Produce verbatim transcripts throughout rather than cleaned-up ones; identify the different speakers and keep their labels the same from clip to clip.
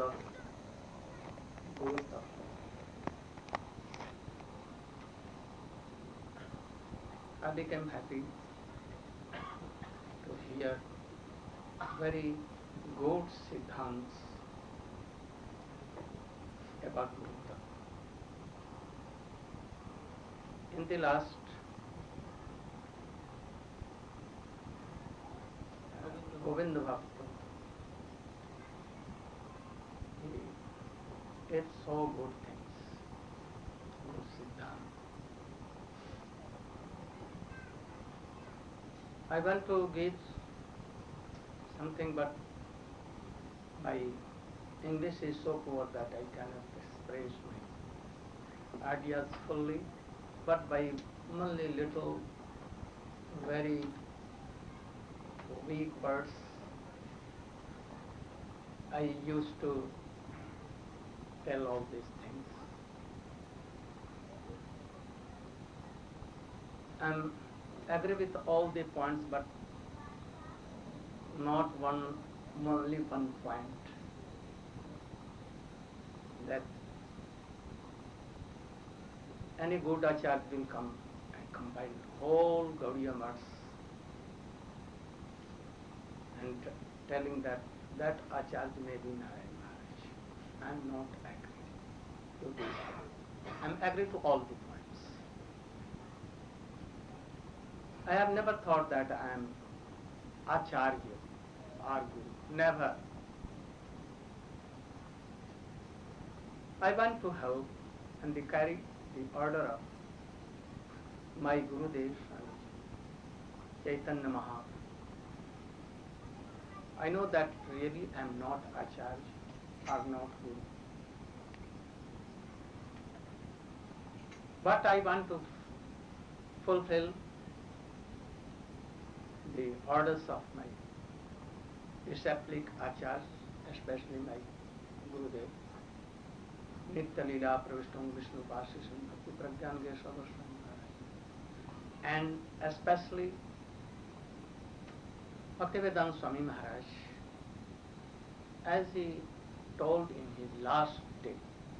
Speaker 1: of Guru Tattva. I became happy to hear very good siddhants about Guru Tattva. In the last uh, Govind Bhakta, he gave so good things, good siddhant. I want to give something, but my English is so poor that I cannot express my ideas fully, but by only little, very weak words, I used to tell all these things. I agree with all the points, but not one, only one point, that any good acharya will come and combine whole Gaudiya maths and telling that that acharya may be Narayan Maharaj. I am not agree to this. I am agree to all the points. I have never thought that I am acharya or guru. Never. I want to help and carry the order of my Gurudev Chaitanya Mahaprabhu. I know that really I am not acharya or not guru. But I want to fulfill the orders of my disciplic acharyas, especially my Gurudev. Nitya Leela Pravishtam Vishnu Pasisham Bhakti Pragyan Geshavastam Maharaj. And especially Bhaktivedanta Swami Maharaj, as he told in his last day.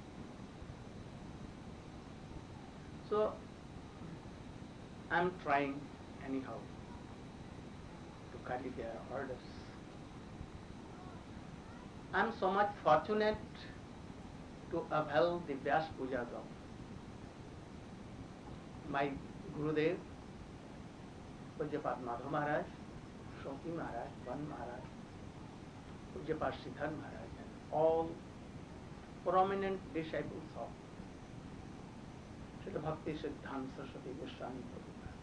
Speaker 1: So I am trying anyhow to carry their orders. I am so much fortunate to avail the Vyas Pujas of my Gurudev, Pujyapat Madhav Maharaj, Shoki Maharaj, Van Maharaj, Pujyapat Siddhar Maharaj, and all prominent disciples of Srila Bhakti Siddhanta Saraswati Goswami Prabhupada.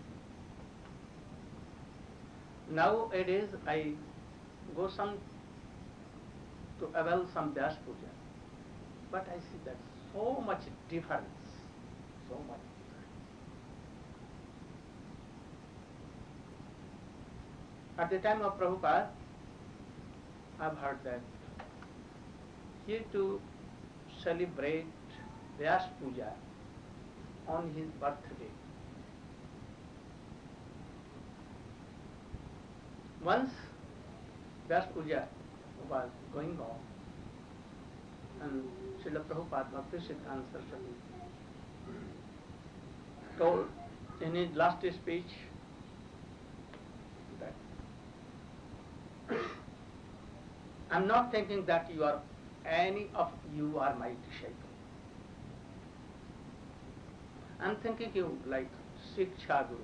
Speaker 1: Nowadays I go some to avail some Vyas Puja, but I see that so much difference, so much difference. At the time of Prabhupada, I've heard that he to celebrate Vyas Puja on his birthday. Once Vyas Puja was going on, and Srila Prabhupada Bhakti Siddhanta Saraswati told in his last speech that I am not thinking that you are, any of you are my disciple. I am thinking you like Siksha Guru.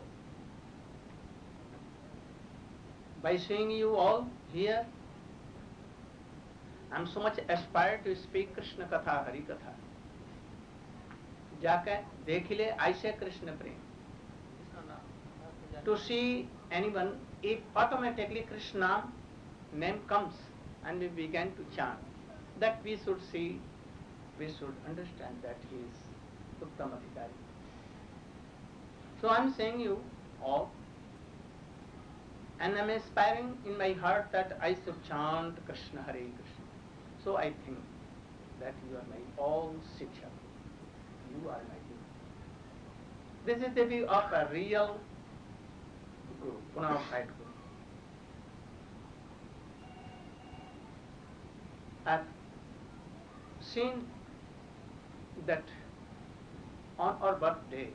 Speaker 1: By seeing you all here, I am so much aspired to speak Krishna Katha, Hari Katha. जाके देख ले ऐसे कृष्ण प्रेम. To see anyone, if automatically Krishna name comes and we began to chant, that we should see, we should understand that he is Uttam Adhikari. So I am saying you all, and I am aspiring in my heart that I should chant Krishna, Hare Krishna. So I think that you are my all Shiksha. You are my Guru. This is the view of a real Guru, bona fide Guru. At seen that on our birthday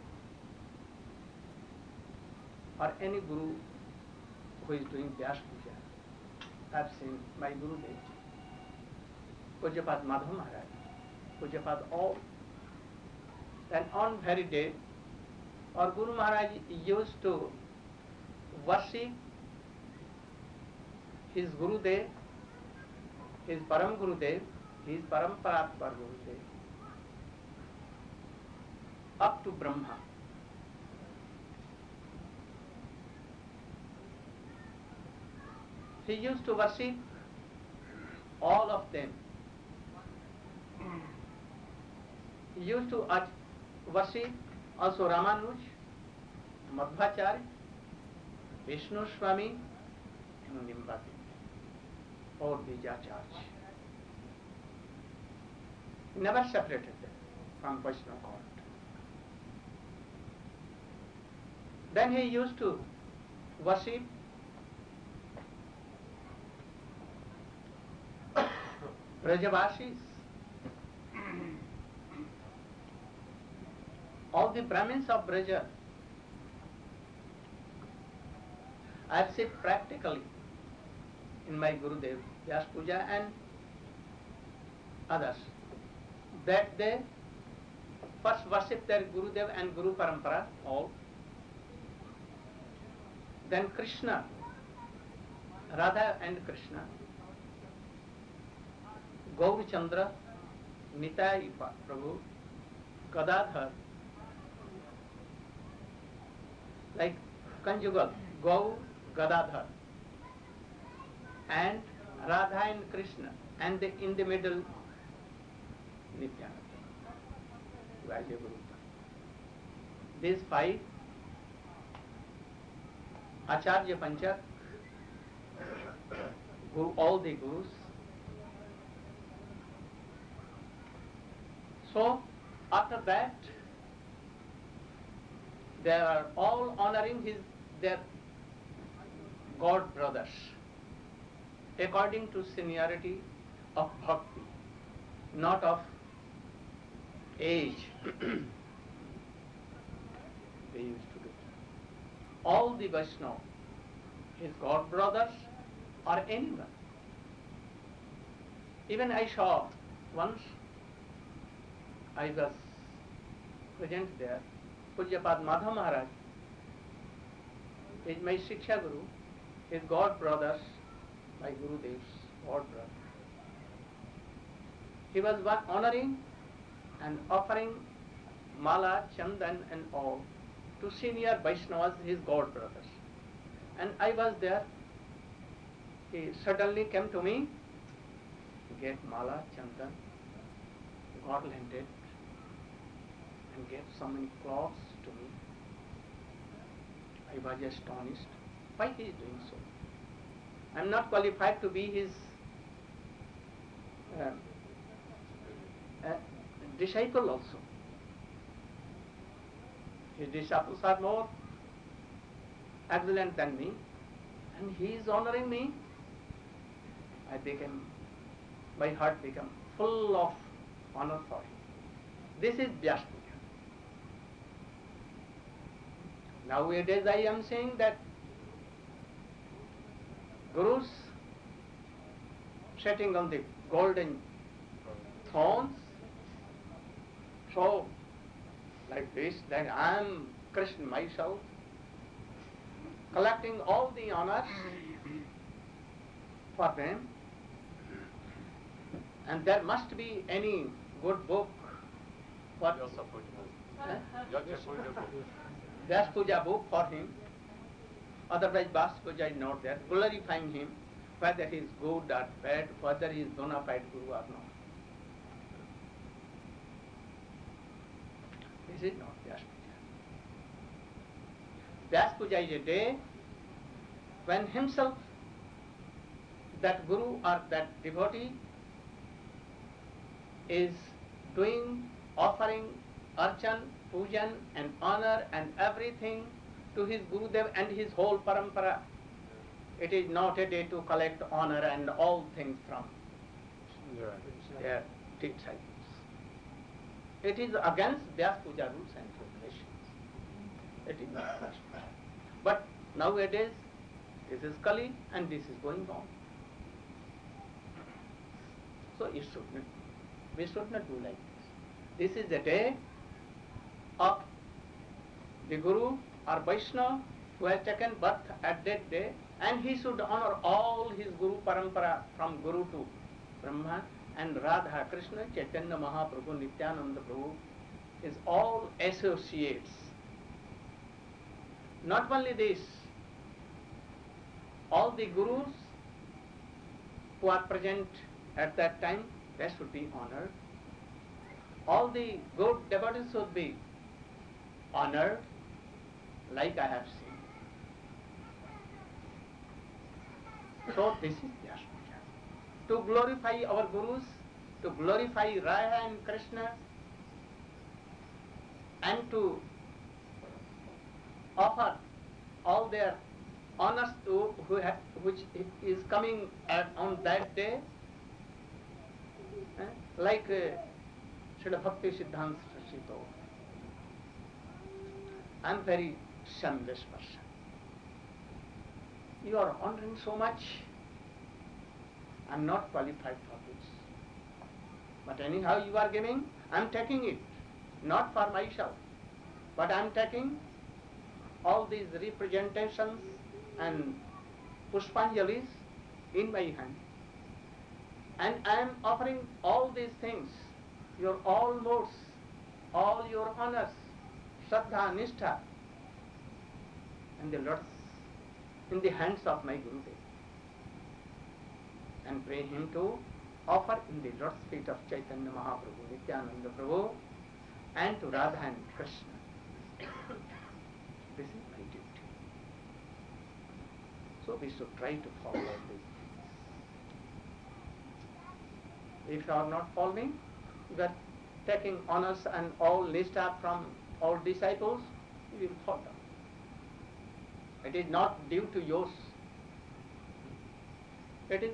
Speaker 1: or any guru who is doing Vyas Puja, I have seen my Guru Dev, Pujapad Madhav Maharaj, Pujapad all. Then on very day, our Guru Maharaj used to worship his Guru Dev, his Param Guru Dev, his Paramparatmar Guru Dev, up to Brahma. He used to worship all of them. He used to worship also Ramanuj, Madhvacharya, Vishnu Swami, and Nimbati, all these acharyas. He never separated them from Vaishnava cult. Then he used to worship Brajavasis, all the Brahmins of Braja. I have seen practically in my Gurudev, Vyas Puja and others, that they first worship their Gurudev and Guru Parampara, all. Then Krishna, Radha and Krishna, Gaur Chandra, Nitai Prabhu, Gadadhar, like conjugal, Gaur, Gadadhar, and Radha and Krishna, and the, in the middle, Nityananda, Vajraguru. These five, Acharya Panchak, Guru, all the Gurus. So, after that, they are all honoring his their God brothers according to seniority of bhakti, not of age. They used to do. All the Vaishnava, his God brothers or anyone. Even I saw once, I was present there, Pujapad Madhav Maharaj is my Shiksha Guru, his God brothers, my Gurudev's God brother. He was one honoring and offering mala, chandan and all to senior Vaishnavas, his God brothers. And I was there. He suddenly came to me, gave mala, chandan, garlanded, and gave so many cloths to me. I was astonished. Why he is doing so? I am not qualified to be his uh, uh, disciple also. His disciples are more excellent than me, and he is honoring me. I became, my heart became full of honor for him. This is Vyas Puja. Nowadays I am saying that Gurus sitting on the golden thrones, so like this, that I am Krishna myself, collecting all the honors for them, and there must be any good book. What? Vyas Puja book for him. Otherwise, Vyas Puja is not there. Glorifying him, whether he is good or bad, whether he is bona fide Guru or not. This is not Vyas Puja. Vyas Puja is a day when himself, that Guru or that devotee, is doing, offering archan, pujan and honor and everything to his Gurudev and his whole parampara. It is not a day to collect honor and all things from yeah. their disciples. It is against Vyas Puja rules and regulations. It is not possible. But nowadays, this is Kali and this is going on. So it should not, we should not do like this. This is the day of the Guru or Vaishnava who has taken birth at that day, and he should honor all his Guru Parampara from Guru to Brahma, and Radha, Krishna, Chaitanya Mahaprabhu, Nityananda Prabhu, is all associates. Not only this, all the Gurus who are present at that time, they should be honored. All the good devotees should be honored, like I have seen. So this is Vyas Puja. To glorify our Gurus, to glorify Radha and Krishna, and to offer all their honors to who ha, which is coming at, on that day, eh? like uh, Srila Bhakti Siddhanta Saraswati told, I am very shameless person. You are honoring so much. I am not qualified for this. But anyhow you are giving, I am taking it, not for myself, but I am taking all these representations and Pushpanjalis in my hand. And I am offering all these things, your all modes, all your honors, Shraddha, Nishtha, and the Lord's in the hands of my Gurudev. And pray him to offer in the Lord's feet of Chaitanya Mahaprabhu, Nityananda Prabhu, and to Radha and Krishna. This is my duty. So we should try to follow these things. If you are not following, you are taking honors and all nishtha from all disciples, you will fall down. It is not due to yours. It is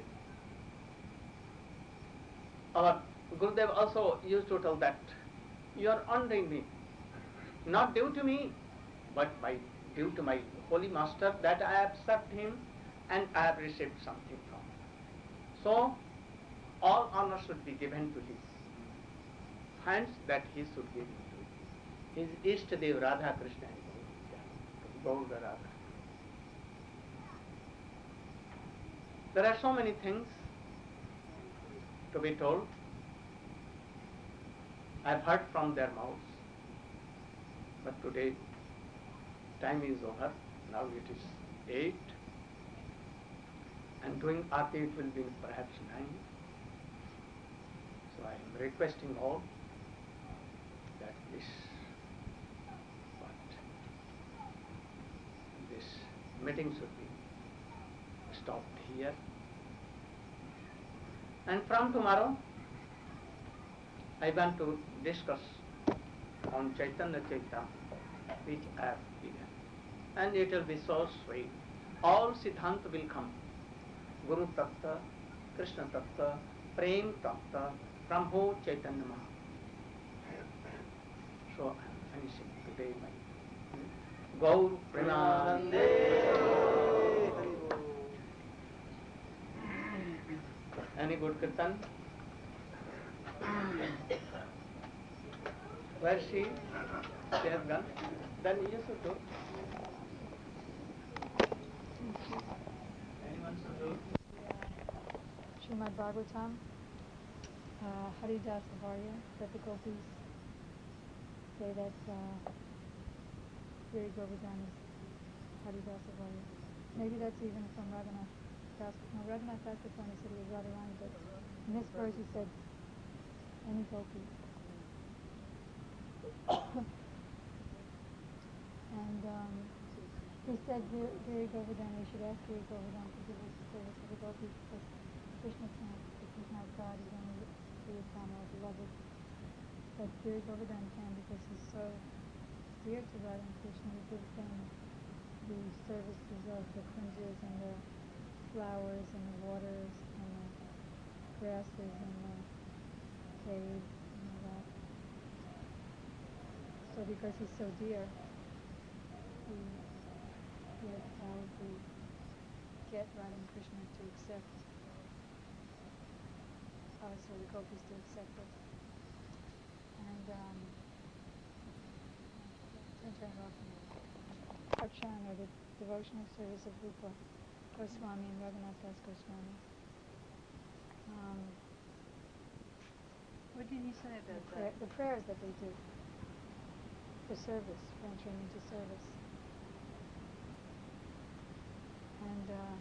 Speaker 1: our Gurudev also used to tell that you are honoring me, not due to me, but by due to my holy master, that I have served him and I have received something from him. So all honor should be given to his hands, that he should give to his Ishtadev Radha Krishna and Gaura Radha. There are so many things to be told. I have heard from their mouths, but today time is over. Now it is eight, and doing Aarti it will be perhaps nine. So I am requesting all that this, but this meeting should be stopped here. And from tomorrow, I want to discuss on Chaitanya Charitamrita, which I have begun. And it will be so sweet. All Siddhanta will come. Guru Tattva, Krishna Tattva, Prem Tattva, from whole Chaitanya Mahaprabhu. So I am finishing today my Gaur Pranam. Any good kirtan? Where is she? She has gone. Then you should do. Anyone should do?
Speaker 2: Srimad Bhagavatam, uh, Haridas Varya, that the gopis say that uh, Giri Govardhan is Haridas Varya. Maybe that's even from Raghunath Das. No, Raghunath Das Goswami said it was Radharani, but in this verse he said any gopi. And um, he said Giri Govardhan, we should ask Giri Govardhan to give us service to the gopis, because Krishna can't, because he's not God, he's only Sriyatama, beloved. But Giri Govardhan can, because he's so dear to Radha and Krishna. He gives them the services of the kunjas and the flowers and the waters and the grasses and the, so cave, and all that. So because he's so dear, he, he had to probably get Radha and Krishna to accept, uh, so the gopis to accept it. And um, turn turned off Archan, or the devotional service of Rupa Goswami and Raghunath Das Goswami. Um,
Speaker 3: What did you say
Speaker 2: the,
Speaker 3: about
Speaker 2: prayer,
Speaker 3: that?
Speaker 2: the prayers that they do for service, for entering into service. And uh,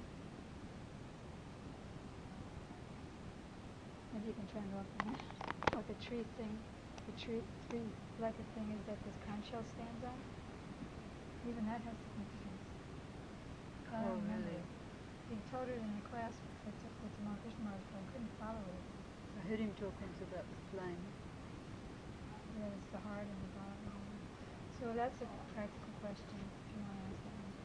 Speaker 2: maybe you can turn it off again. What the tree thing, the tree, three-legged thing is that this conch shell stands on. Even that has significance. I
Speaker 3: Oh,
Speaker 2: don't remember
Speaker 3: really?
Speaker 2: it. He taught it in a class with with Tamal Krishna Maharaj, but I couldn't follow it.
Speaker 3: I heard him talking about the flame.
Speaker 2: Yeah, it's the heart and the body. So that's a practical question if you want to ask that one.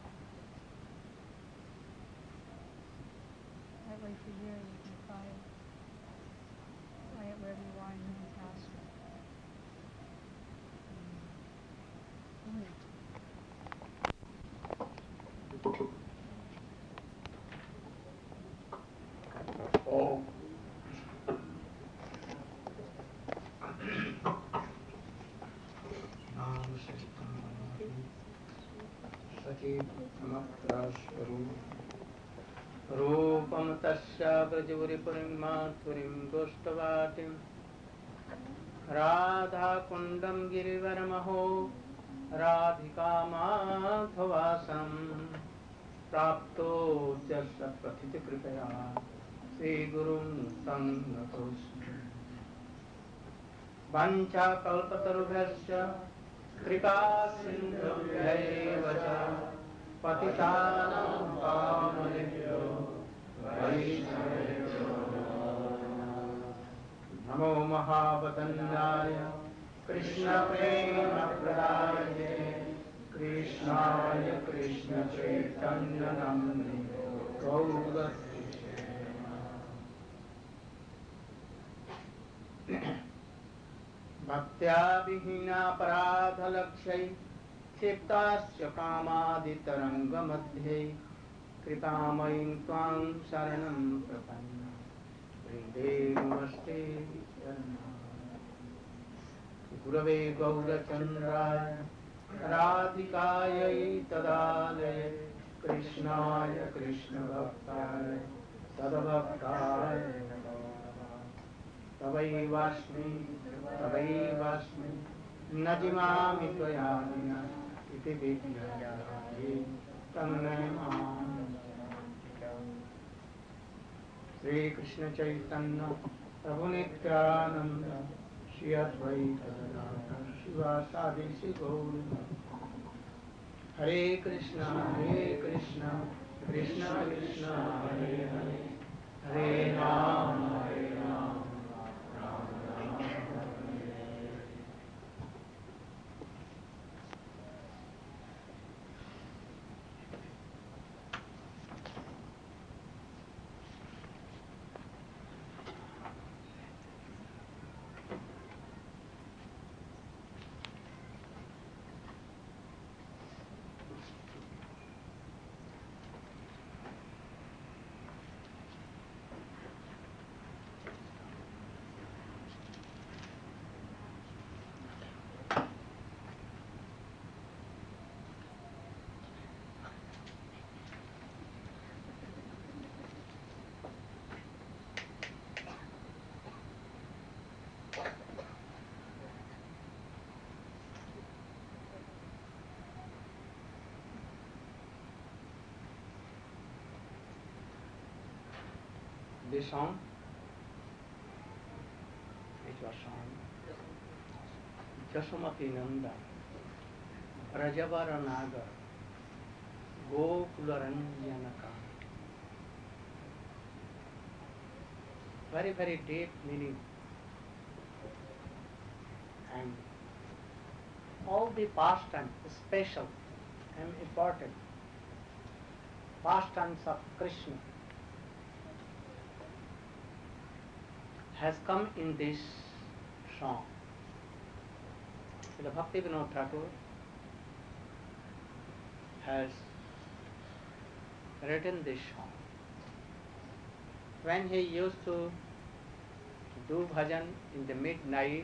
Speaker 2: That way for years you can apply it. Apply it wherever you are in your house.
Speaker 3: Mm.
Speaker 1: Oh. रूपम तस्या ब्रजपुरीं माथुरीं गोष्ठवाटिं राधा कुंडम गिरिवरमहो राधिका माधवासं प्राप्तो जस्य प्रथित कृपया श्री गुरुं तं नतोऽस्मि वाञ्छा कल्पतरुभ्यश्च कृपा सिन्धुभ्यैव च पतितानां पावनेभ्यो वैष्णवेभ्यो नमो महावदन्याय कृष्णप्रेमप्रदायते कृष्णाय कृष्णचैतन्यनाम्ने गौरहरे भक्त्या विहीनापराधलक्ष्यै क्षिप्ताश्च कामादितरङ्गमध्ये कृपामयीं त्वां शरणं प्रपन्ना वृन्दे नमस्ते गुरवे गौरचन्द्राय राधिकायै तदालये कृष्णाय कृष्णभक्ताय तद्भक्ताय नमो नमः तवैवास्मि तवैवास्मि न जिमामि त्वया विना इति विज्ञाये तन्मे मां श्रीकृष्ण चैतन्य प्रभु नित्यानंद श्री अद्वैत गदाधर शिवासादि श्री गौर हरे कृष्ण हरे कृष्ण कृष्ण कृष्ण हरे हरे हरे राम हरे Ram Ram Ram Hare Hare This song, it was sung Jasumati Nanda, Rajavara Nagar, Gokularanjanaka. Very, very deep meaning. And all the pastimes, special and important pastimes of Krishna has come in this song. Srila Bhaktivinoda Thakur has written this song. When he used to do bhajan in the midnight,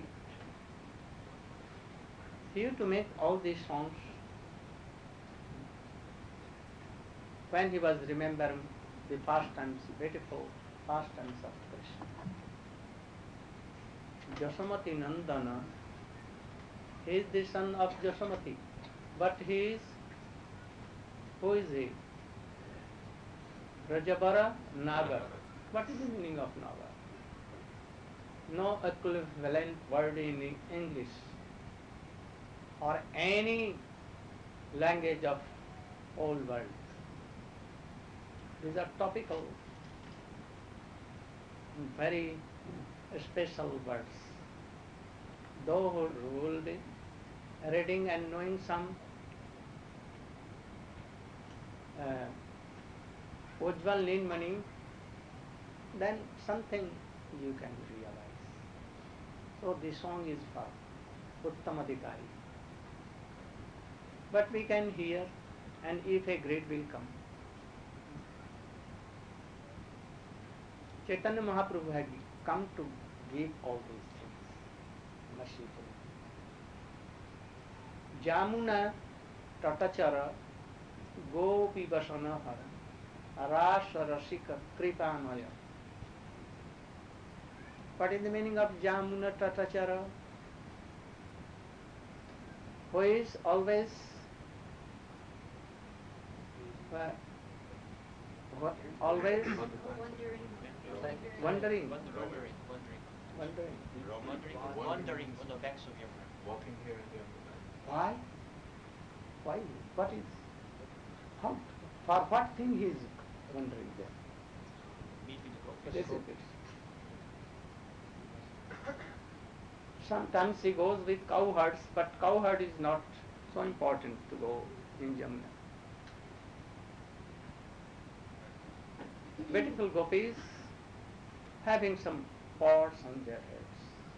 Speaker 1: he used to make all these songs when he was remembering the pastimes, beautiful pastimes of Krishna. Jashamati Nandana, he is the son of Jashamati, but he is, who is he? Rajabara Nagar. What is the meaning of Nagar? No equivalent word in English or any language of whole world. These are topical, very special words. Those who will be reading and knowing some uh, Ujjwal Nilmani, then something you can realize. So the song is for Uttamadhikari. But we can hear, and if a grade will come. Chaitanya Mahaprabhu had come to give all these things mercifully. Jamuna Tatachara Gopi Vasana Hara Rasa Rasika Kripanaya. What is the meaning of Jamuna Tatachara? Who is always uh, what, always
Speaker 4: Wondering.
Speaker 1: wondering,
Speaker 4: Wondering.
Speaker 1: wondering.
Speaker 4: Wandering, wandering on the banks of Yamuna.
Speaker 5: Walking here and there.
Speaker 1: Why? Why? What is? How? For what thing he is wondering there?
Speaker 4: Meet with the
Speaker 1: This
Speaker 4: gopis.
Speaker 1: is it. Sometimes he goes with cowherds, but cowherd is not so important to go in Jamuna. Beautiful gopis having some pots on their heads.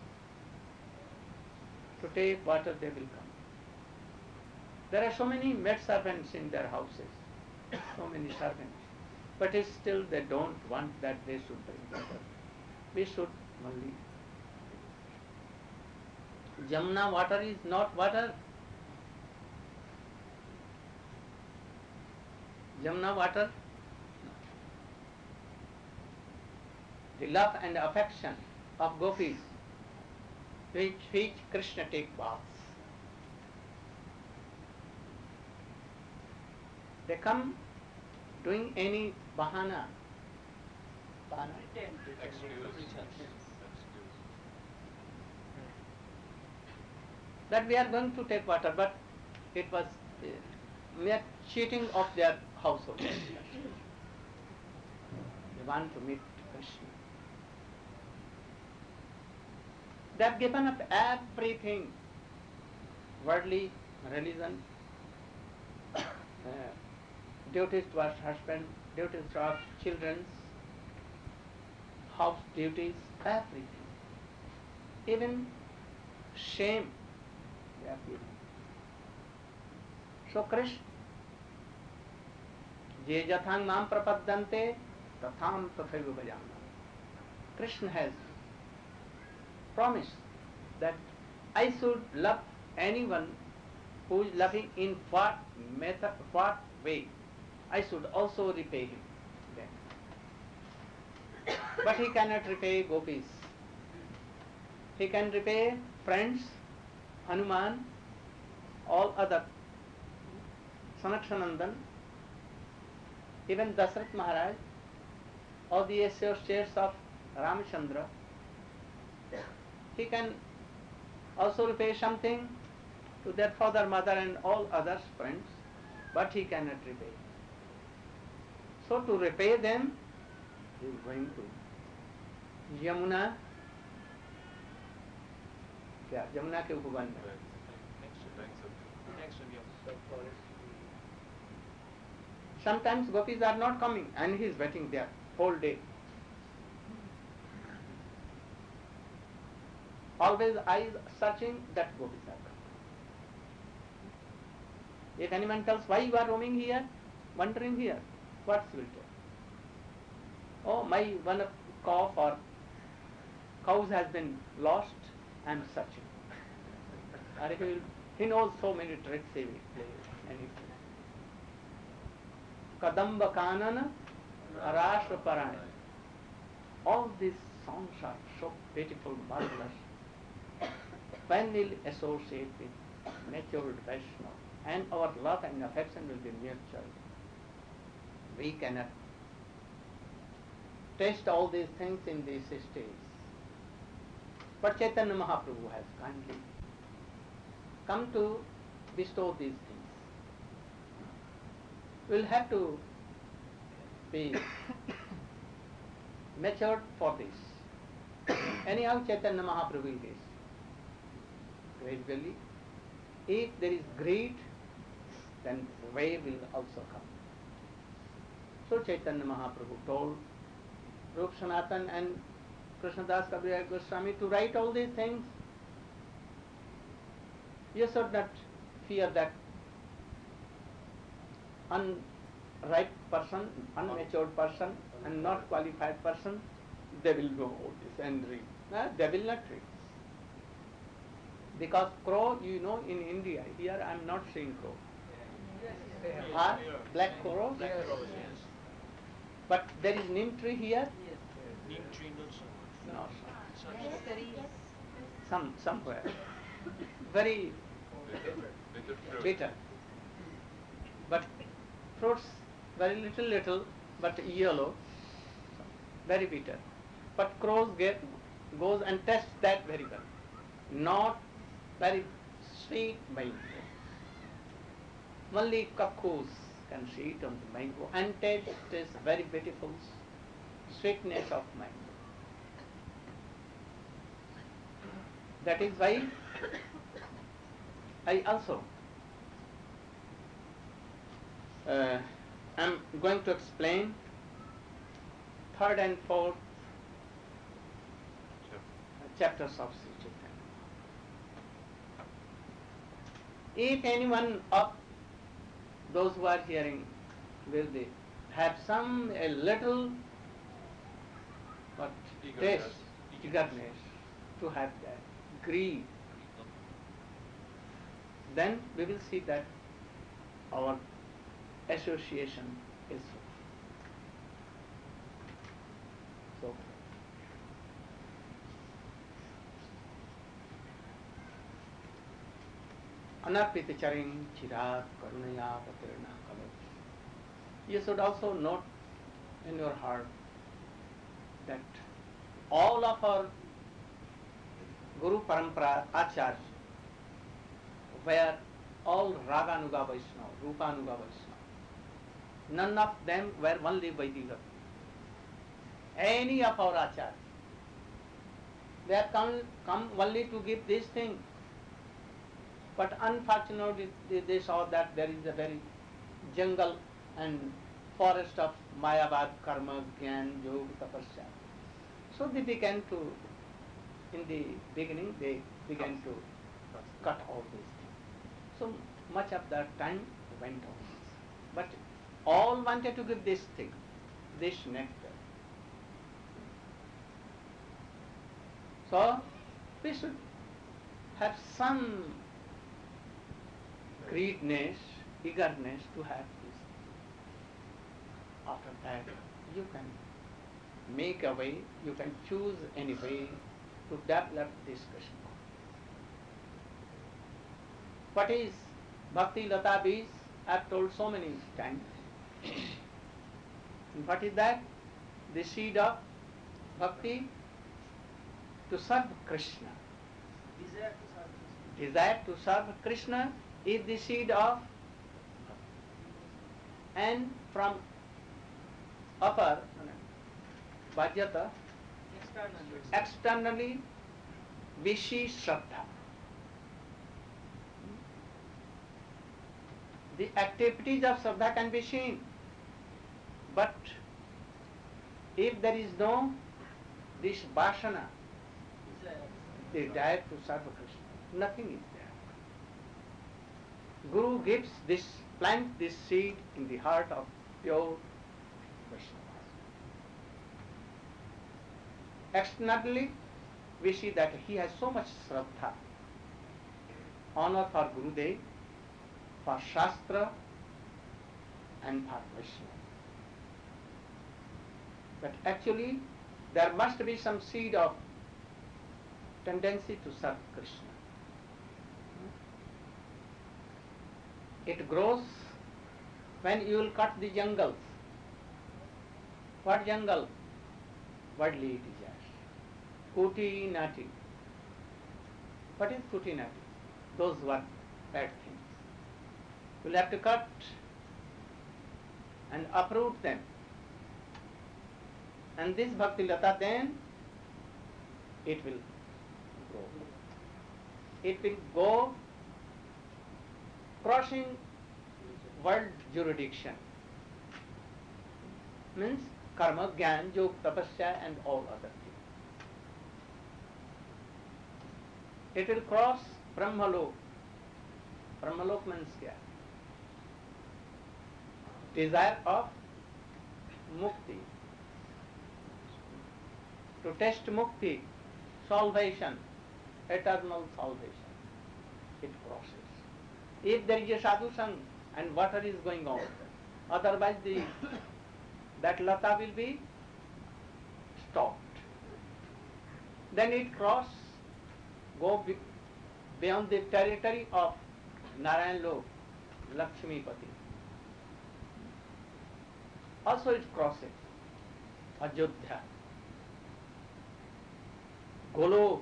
Speaker 1: To take water they will come. There are so many maid servants in their houses, so many servants. But still they don't want that they should bring water. We should only. Jamuna water is not water. Jamuna water, the love and affection of gopis, which, which Krishna take baths. They come doing any bahana. Bahana?
Speaker 5: Excuse.
Speaker 1: That we are going to take water, but it was uh, mere cheating of their household. They want to meet Krishna. They have given up everything, worldly, religion, uh, duties towards husband, duties towards children, house duties, everything. Even shame they have given. So Krishna, Je jathang mam prapaddante tatham tathaiva bhajami. Krishna has promised that I should love anyone who is loving in what method, what way. I should also repay him then. But he cannot repay gopis. He can repay friends, Hanuman, all other, Sanakshanandan, even Dasrath Maharaj, all the associates of Ramchandra. He can also repay something to their father, mother and all other friends, but he cannot repay. So to repay them, he is going to Yamuna, क्या यमुना के उपवन में
Speaker 4: Banks of Yamuna.
Speaker 1: sometimes gopis are not coming and he is waiting there whole day. always eyes searching, that Govinda comes. If anyone tells why you are roaming here, wandering here, what he will tell? Oh, my one calf or cows has been lost, I am searching. Or he, will, he knows so many tricks he will play. Anything. Kadamba Kanana, Arashra Parana. All these songs are so beautiful, marvelous. When we'll associate with matured Vaishnava, and our love and affection will be mutual, we cannot taste all these things in these stages. But Chaitanya Mahaprabhu has kindly come to bestow these things. We'll have to be matured for this. Anyhow, Chaitanya Mahaprabhu will give. Gradually, if there is greed, then way will also come. So Chaitanya Mahaprabhu told Rup Sanatan and Krishnadas Kaviraj Goswami to write all these things. You should not fear that unripe person, unmatured person, and not qualified person, they will know all this and read. No, they will not read. Because crow, you know, in India, here I am not seeing crow. Huh? Black crow?
Speaker 4: Black crows, yes.
Speaker 1: But there is neem tree here?
Speaker 4: Neem tree, not so much.
Speaker 1: No,
Speaker 4: So,
Speaker 6: Yes, there is.
Speaker 1: some somewhere. Very
Speaker 5: Bitter, bitter fruit.
Speaker 1: bitter. But fruits very little little, but yellow, very bitter. But crows get goes and tests that very well. Not very sweet mango. Only cuckoos can see it on the mango and taste is very beautiful sweetness of mango. That is why I also uh, am going to explain third and fourth chapters of Sri Chaitanya. If anyone of those who are hearing will they have some a little but
Speaker 5: Eagerness.
Speaker 1: taste, eagerness to have that greed, then we will see that our association is so. Anarpita charing chirat karunaya patirna kalat. You should also note in your heart that all of our Guru Parampara Acharya were all Raganuga Vaishnava, Rupanuga Vaishnava. None of them were only Vaidika. Any of our Acharya, they have come, come only to give this thing. But unfortunately they, they saw that there is a very jungle and forest of Mayavad, Karma, Gyan, Yoga, Tapasya. So they began to, in the beginning, they began to cut all these things. So much of that time went on. But all wanted to give this thing, this nectar. So we should have some greediness, eagerness to have this. After that, you can make a way, you can choose any way to develop this Krishna. What is Bhakti Lata Bij? I have told so many times. What is that? The seed of Bhakti to serve Krishna. Desire to serve Krishna is the seed of, and from upper Bhajyata, externally Vishi Shraddha. The activities of Shraddha can be seen, but if there is no this Vasana, they dare to serve Krishna. Nothing is there. Guru gives this, plant this seed in the heart of pure Vaishnavas. Externally, we see that he has so much Shraddha, honor for Gurudev, for Shastra, and for Vaishnava. But actually, there must be some seed of tendency to serve Krishna. It grows when you will cut the jungles. What jungle? Worldly desires. Kuti nati. What is kuti nati? Those were bad things. You will have to cut and uproot them. And this bhakti lata, then it will grow. It will go crossing world jurisdiction. Means karma, gyan, yog, tapasya and all other things. It will cross Brahmalok. Brahmalok means kya? Desire of mukti. To test mukti, salvation, eternal salvation. It crosses. If there is a sadhu sang and water is going on, otherwise the that lata will be stopped. Then it cross, go be, beyond the territory of Narayan Lok, Lakshmi Pati. Also it crosses Ajodhya, Golok,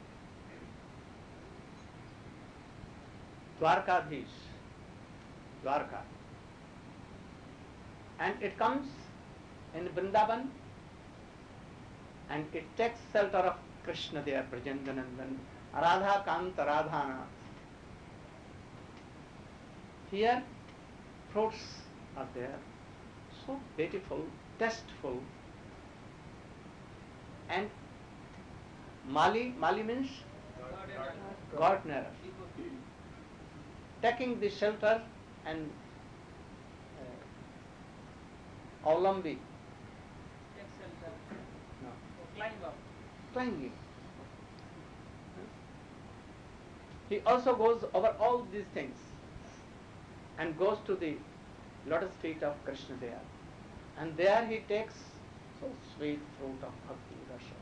Speaker 1: Dwarkadhish, Dwarka. And it comes in Vrindavan and it takes shelter of Krishna there, Brajendanandan, Radha Kanta Radhana. Here fruits are there, so beautiful, tasteful. And Mali, Mali means gardener, taking the shelter and uh, Aulambi, no.
Speaker 6: Climb up.
Speaker 1: climbing. He also goes over all these things and goes to the lotus feet of Krishna there. And there he takes so sweet fruit of bhakti rasa.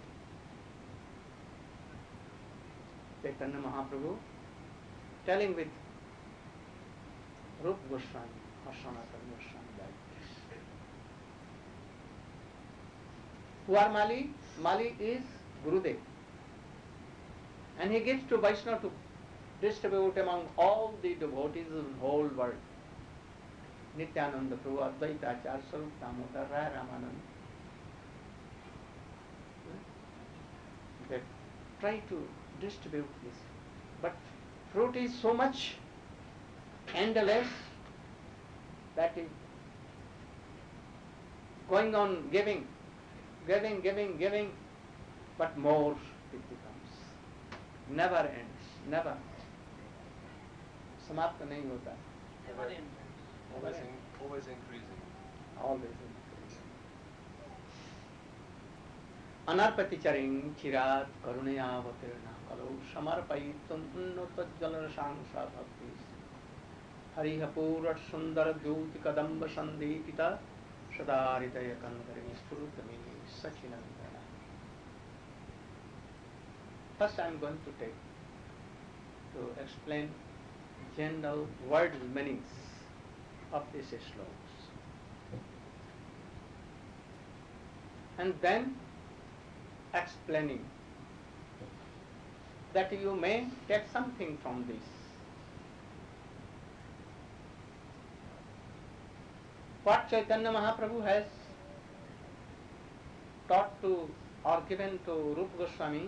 Speaker 1: Chaitanya Mahaprabhu telling with Rup Goswami or Sanatana Goswami like this. Who are Mali? Mali is Gurudev. And he gives to Vaishnava to distribute among all the devotees of the whole world. Nityananda Prabhu, Advaita Acharya, Sarup Damodar, Raya Ramanand. They try to distribute this. But fruit is so much endless that is going on giving, giving, giving, giving, but more it becomes. Never ends, never. समाप्त नहीं होता.
Speaker 6: Never end.
Speaker 5: Always, in, always increasing.
Speaker 1: Always increasing. Anarpaticharing chirat karunayavatirna kalo samarpayitum unnottajjalarasangsa bhaktis harihapurat sundara dhyuti kadamba sandipita sadaritaya kandari spurutami sachinandana. First I am going to take to explain general word meanings of these slokas. And then explaining that you may take something from this. What Chaitanya Mahaprabhu has taught to or given to Rupa Goswami,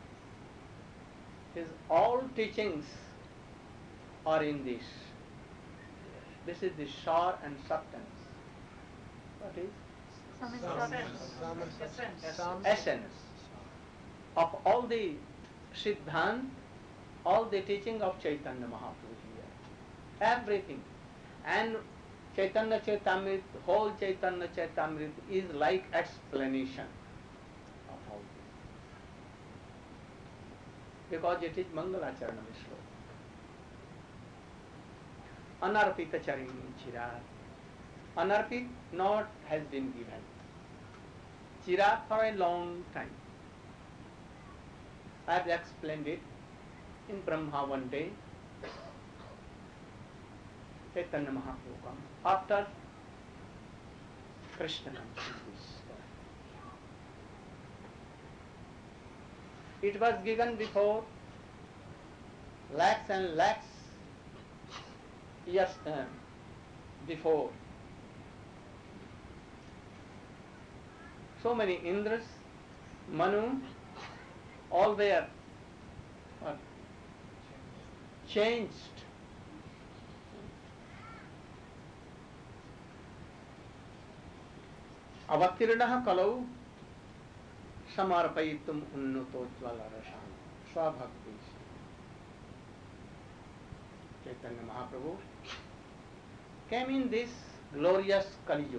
Speaker 1: his all teachings are in this. This is the shore and substance. What is?
Speaker 2: Some
Speaker 6: Essence.
Speaker 2: instructions.
Speaker 6: Essence.
Speaker 1: Essence of all the Siddhant, all the teaching of Chaitanya Mahaprabhu here. Everything. And Chaitanya Chaitamrit, whole Chaitanya Chaitamrit is like explanation of all this. Because it is Mangalacharana Vishwa. Anarpita Charini Chirag. Anarpit not has been given. Chirag for a long time. I have explained it in Brahma one day. Chaitanya Mahaprabhu comes. After Krishna comes in this story. It was given before lakhs and lakhs years uh, before. So many Indras, Manu, all were uh, changed. Avatirnaha kalau samarpayitum unnatojvala rashan swabhakti. Chaitanya Mahaprabhu came in this glorious Kali Yuga.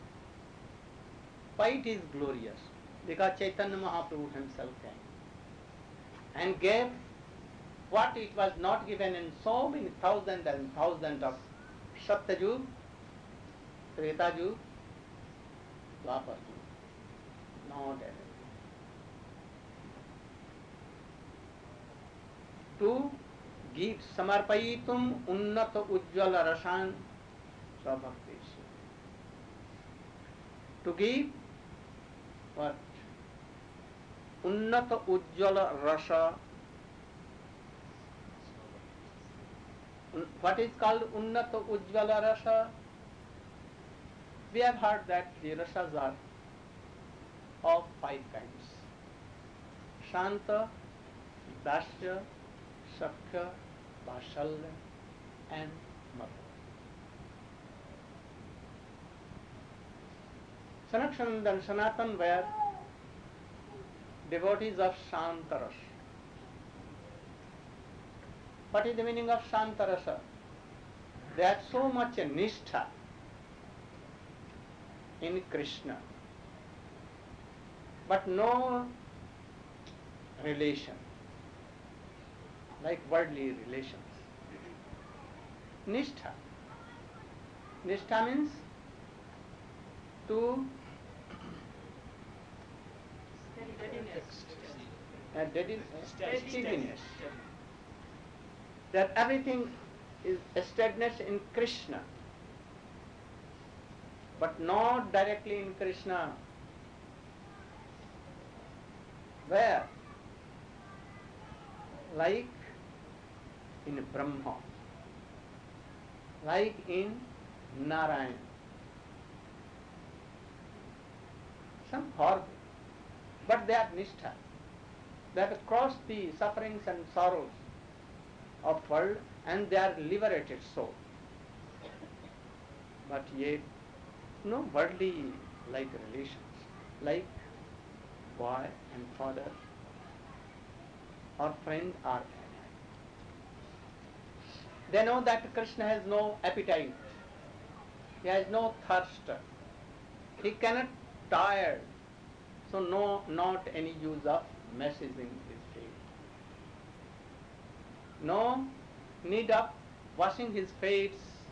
Speaker 1: Why it is glorious? Because Chaitanya Mahaprabhu himself came and gave what it was not given in so many thousands and thousands of Satyajug, Tretajug, Dwapar-jug. Not everything. To give samarpayitum unnata ujjvala rasan swabhaktesh. To give what? Unnata ujjvala rasa. What is called unnata ujjvala rasa? We have heard that the rasas are of five kinds. Shanta, Dasya, Sakhya, Vasalya and Madhurya. Sanatsananda and Sanatan were devotees of Shantaras. What is the meaning of Shantarasa? They have so much a nishtha in Krishna, but no relation, like worldly relations. Nishtha. Nishtha means to uh, steady, uh, steadiness. That everything is a steadiness in Krishna, but not directly in Krishna. Where? Like in Brahma, like in Narayan. Some horrible, but they are nishtha. They have crossed the sufferings and sorrows of world and they are liberated soul. But yet, no worldly like relations, like boy and father, or friend or ally. They know that Krishna has no appetite, he has no thirst, he cannot tire, so no, not any use of messaging his face. No need of washing his face.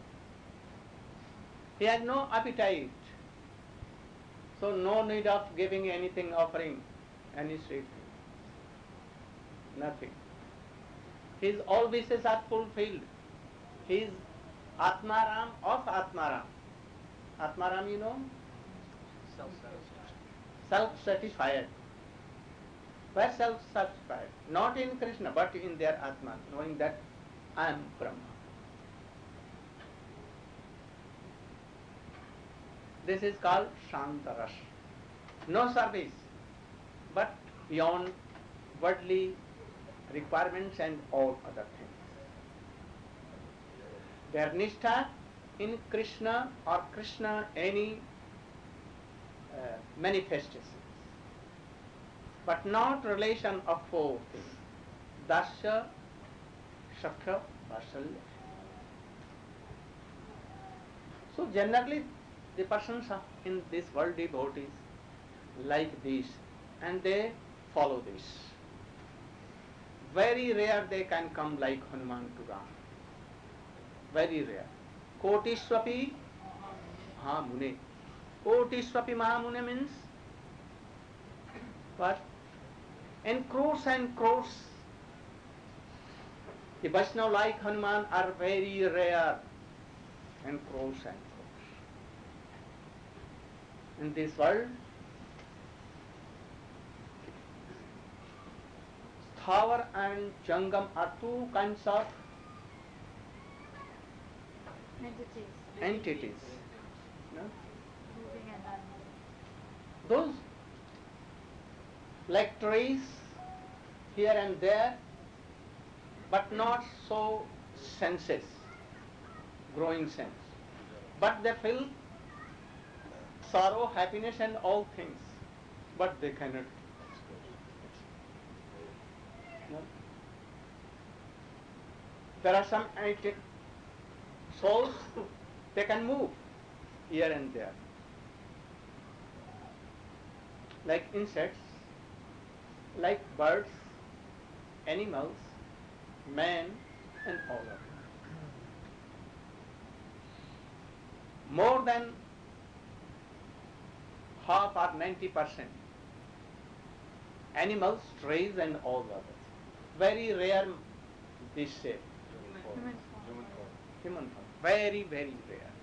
Speaker 1: He has no appetite, so no need of giving anything, offering any sweet thing. Nothing. His all wishes are fulfilled. He is Atmaram of Atmaram. Atmaram, you know?
Speaker 4: Self-satisfaction.
Speaker 1: Self-satisfied. Where self-satisfied? Not in Krishna, but in their Atman, knowing that I am Brahma. This is called Shantaras. No service, but beyond worldly requirements and all other things. Their nishtha in Krishna or Krishna any uh, manifestations, but not relation of four things. Dasya, Shakya, Vasalya. So generally the persons are in this world devotees like this and they follow this. Very rare they can come like Hanuman to Ram. Very rare. Kotishwapi Mahamune. Kotishwapi Mahamune means what? And crores and crores. The Vaishnava like Hanuman are very rare and crores and crores. In this world, Sthawar and Jangam are two kinds of
Speaker 2: Entities,
Speaker 1: entities. No?
Speaker 2: moving and non-moving.
Speaker 1: Those like trees here and there, but not so senses, growing sense. But they feel sorrow, happiness and all things, but they cannot. No? There are some enti- souls, they can move here and there. Like insects, like birds, animals, man and all of them. More than half or ninety percent animals, trees and all others. Very rare this shape.
Speaker 2: Human form.
Speaker 5: Human form.
Speaker 1: Human form. Very, very rare.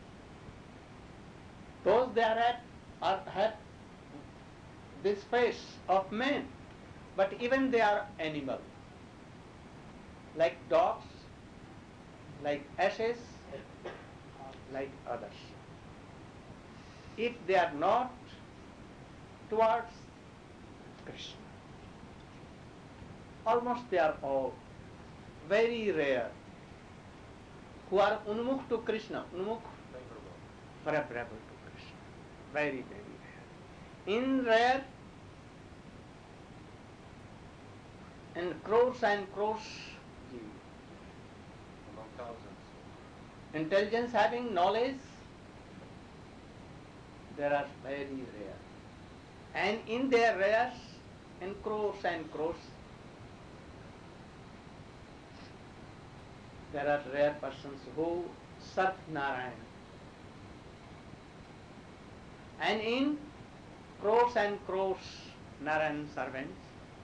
Speaker 1: Those they are at are have this face of man, but even they are animal. Like dogs, like asses, like others. If they are not towards Krishna, almost they are all very rare who are unmukh to Krishna, unmukh favorable to Krishna. Very, very rare. In rare, in crores and crores,
Speaker 5: Among thousands.
Speaker 1: intelligence having knowledge, there are very rare. And in their rares, in crores and crores, there are rare persons who serve Narayan. And in crores and crores Narayan servants,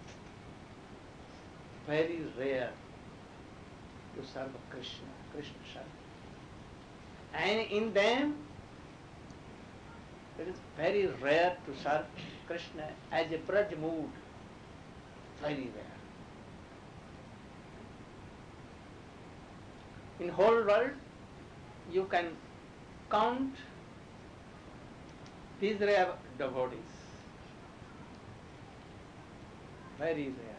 Speaker 1: very rare to serve Krishna, Krishna serve. And in them, it is very rare to serve Krishna as a Braj mood. Very rare. In whole world, you can count these rare devotees. Very rare.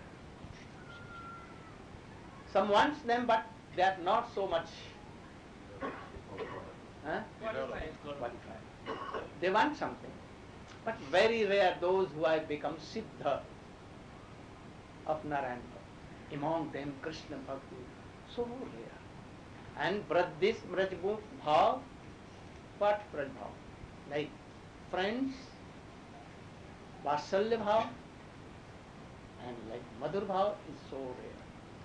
Speaker 1: Some wants them, but they are not so much huh? qualified. They want something. But very rare those who have become Siddha of Narayana. Among them Krishna Bhakti. So rare. And Braj, this Braj Bhav, what Braj Bhav? Like friends, Vasalya Bhav, and like Madhur Bhav is so rare.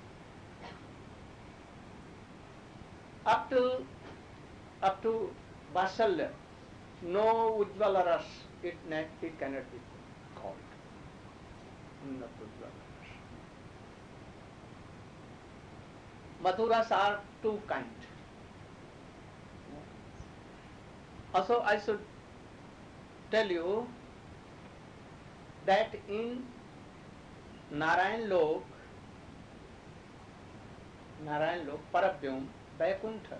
Speaker 1: Up to up to Vasalya, no Ujjvala Ras, it, ne- it cannot be called. Not Ujjvala Ras. Madhuras are two kind. Also, I should tell you that in Narayan Lok, Narayan Lok, Paravyum, Vaikuntha,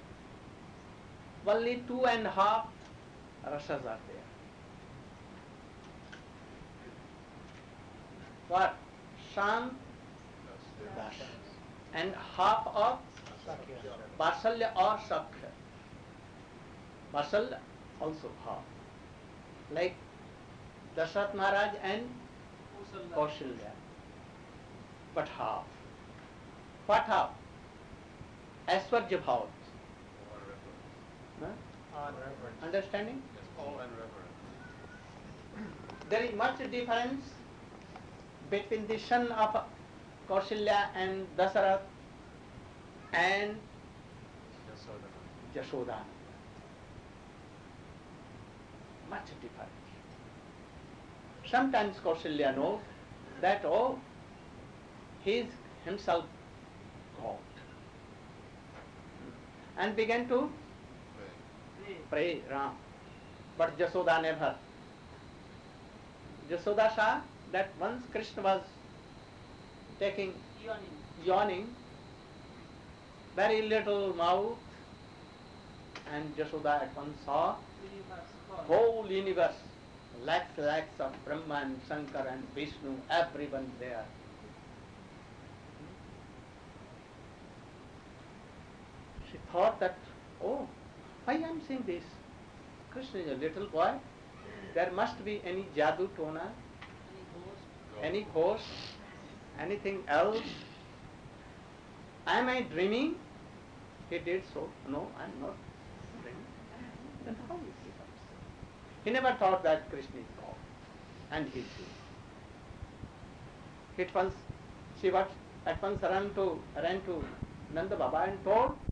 Speaker 1: only two and a half rasas are there. What? Sham, Das. And half of Vasalya or Sakya. Vasalya also half. Like Dasharat Maharaj and Kausalya. but half. What half? Aishwarya bhav.
Speaker 5: All reverence.
Speaker 1: Huh?
Speaker 4: On reverence.
Speaker 1: Understanding?
Speaker 5: Yes, all unreverent.
Speaker 1: There is much difference between the son of Kausalya and Dasarath and
Speaker 5: Yasodhana.
Speaker 1: Yashoda. Much difference. Sometimes Kausalya knows that, oh, he is himself God, and began to
Speaker 5: Pray.
Speaker 1: pray Ram. But Yashoda never. Yashoda saw that once Krishna was taking yawning, very little mouth, and Yashoda at once saw whole universe, lakhs lakhs of Brahma and Shankar and Vishnu, everyone there. She thought that, oh, why I am seeing this? Krishna is a little boy. There must be any jadoo tona, any ghost, anything else. Am I dreaming? He did so. No, I am not dreaming. Then how is he comes? He never thought that Krishna is God, and he did. It once, she was at once ran to ran to Nanda Baba and told,